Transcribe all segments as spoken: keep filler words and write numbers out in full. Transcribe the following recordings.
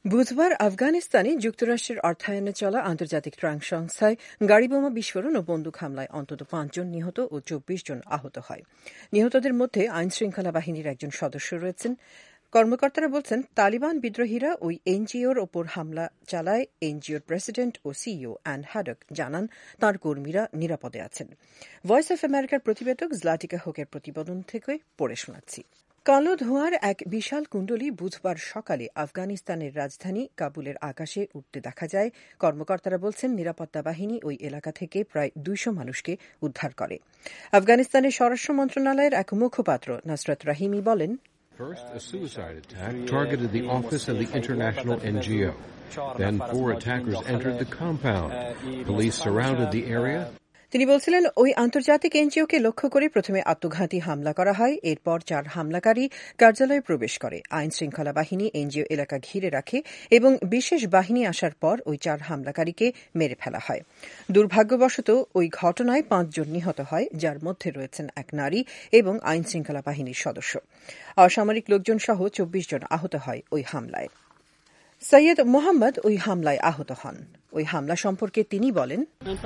বুধবার আফগানিস্তানে যুক্তরাষ্ট্রের অর্থায়নে চলা আন্তর্জাতিক ত্রাণ সংস্থায় গাড়িবোমা বিস্ফোরণ ও বন্দুক হামলায় অন্তত পাঁচজন নিহত ও চব্বিশ জন আহত হয়। নিহতদের মধ্যে আইনশৃঙ্খলা বাহিনীর একজন সদস্য রয়েছেন। কর্মকর্তারা বলছেন, তালিবান বিদ্রোহীরা ওই এনজিওর ওপর হামলা চালায়। এনজিওর প্রেসিডেন্ট ও সিইও অ্যান হ্যাডক জানান তাঁর কর্মীরা নিরাপদে আছেন। ভয়েস অব আমেরিকার প্রতিবেদক জলাটিকা হোকের প্রতিবেদন থেকে পড়ে শোনাচ্ছি। কালো ধোঁয়ার এক বিশাল কুণ্ডলী বুধবার সকালে আফগানিস্তানের রাজধানী কাবুলের আকাশে উঠতে দেখা যায়। কর্মকর্তারা বলছেন, নিরাপত্তা বাহিনী ওই এলাকা থেকে প্রায় দুইশ মানুষকে উদ্ধার করে। আফগানিস্তানের স্বরাষ্ট্র মন্ত্রণালয়ের এক মুখপাত্র নাসরাত রাহিমি বলেন, First, a suicide attack targeted the office of the international N G O. Then four attackers entered the compound. Police surrounded the area. তিনি বলছিলেন, ওই আন্তর্জাতিক এনজিওকে লক্ষ্য করে প্রথমে আত্মঘাতী হামলা করা হয়। এরপর চার হামলাকারী কার্যালয়ে প্রবেশ করে। আইন শৃঙ্খলা বাহিনী এনজিও এলাকা ঘিরে রাখে এবং বিশেষ বাহিনী আসার পর ওই চার হামলাকারীকে মেরে ফেলা হয়। দুর্ভাগ্যবশত ওই ঘটনায় পাঁচজন নিহত হয়, যার মধ্যে রয়েছেন এক নারী এবং আইন শৃঙ্খলা বাহিনীর সদস্য। অসামরিক লোকজন সহ চব্বিশ জন আহত হয় ওই হামলায়। সৈয়দ মোহাম্মদ ওই হামলায় আহত হন। ওই হামলা সম্পর্কে তিনি বলেন,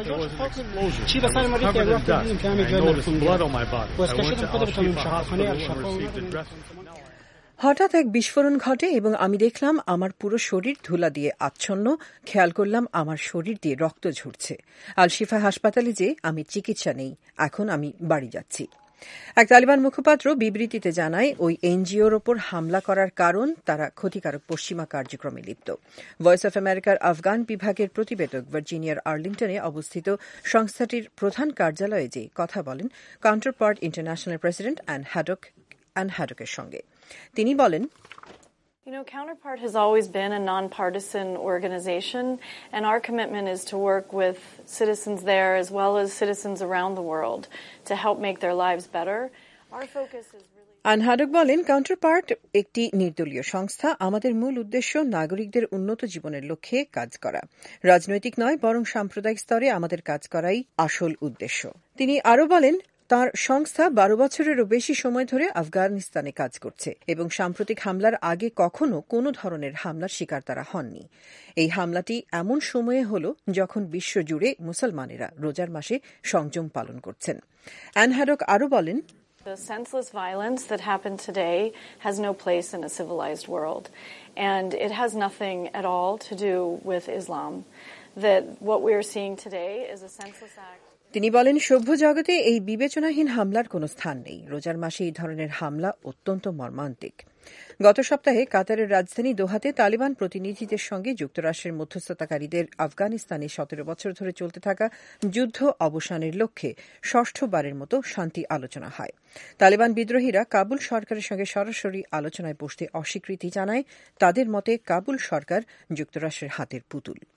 হঠাৎ এক বিস্ফোরণ ঘটে এবং আমি দেখলাম আমার পুরো শরীর ধুলা দিয়ে আচ্ছন্ন। খেয়াল করলাম আমার শরীর দিয়ে রক্ত ঝরছে। আল শিফা হাসপাতালে যে আমি চিকিৎসা নেই। এখন আমি বাড়ি যাচ্ছি। এক তালিবান মুখপাত্র বিবৃতিতে জানায়, ওই এনজিওর ওপর হামলা করার কারণ তারা ক্ষতিকারক পশ্চিমা কার্যক্রমে লিপ্ত। ভয়েস অব আমেরিকার আফগান বিভাগের প্রতিবেদক ভার্জিনিয়ার আর্লিংটনে অবস্থিত সংস্থাটির প্রধান কার্যালয়ে যে কথা বলেন counterpart international president Anne Haddock Anne হ্যাডকের সঙ্গে। তিনি বলেন, You know, Counterpart has always been a nonpartisan organization, and our commitment is to work with citizens there as well as citizens around the world to help make their lives better. Our focus is really... Anne Haddock বলেন, counterpart একটি নির্দলীয় সংস্থা। আমাদের মূল উদ্দেশ্য নাগরিকদের উন্নত জীবনের লক্ষ্যে কাজ করা। রাজনৈতিক নয়, বরং সাম্প্রদায়িক স্তরে আমাদের কাজ করাই আসল উদ্দেশ্য। তিনি আরও বলেন, তার সংস্থা বারো বছরেরও বেশি সময় ধরে আফগানিস্তানে কাজ করছে এবং সাম্প্রতিক হামলার আগে কখনো কোনো ধরনের হামলার শিকার তারা হননি। এই হামলাটি এমন সময়ে হল যখন বিশ্বজুড়ে মুসলমানেরা রোজার মাসে সংযম পালন করছেন। অ্যান হ্যাডক আরও বলেন, The senseless violence that happened today has no place in a civilized world, and it has nothing at all to do with Islam. That what we are seeing today is a senseless act. তিনি বলেন, সভ্য জগতে এই বিবেচনাহীন হামলার কোনো স্থান নেই। রোজার মাসে এই ধরনের হামলা অত্যন্ত মর্মান্তিক। গত সপ্তাহে কাতারের রাজধানী দোহাতে তালিবান প্রতিনিধিদের সঙ্গে যুক্তরাষ্ট্রের মধ্যস্থতাকারীদের আফগানিস্তানে সতেরো বছর ধরে চলতে থাকা যুদ্ধ অবসানের লক্ষ্যে ষষ্ঠবারের মতো শান্তি আলোচনা হয়। তালিবান বিদ্রোহীরা কাবুল সরকারের সঙ্গে সরাসরি আলোচনায় বসতে অস্বীকৃতি জানায়। তাদের মতে কাবুল সরকার যুক্তরাষ্ট্রের হাতের পুতুল।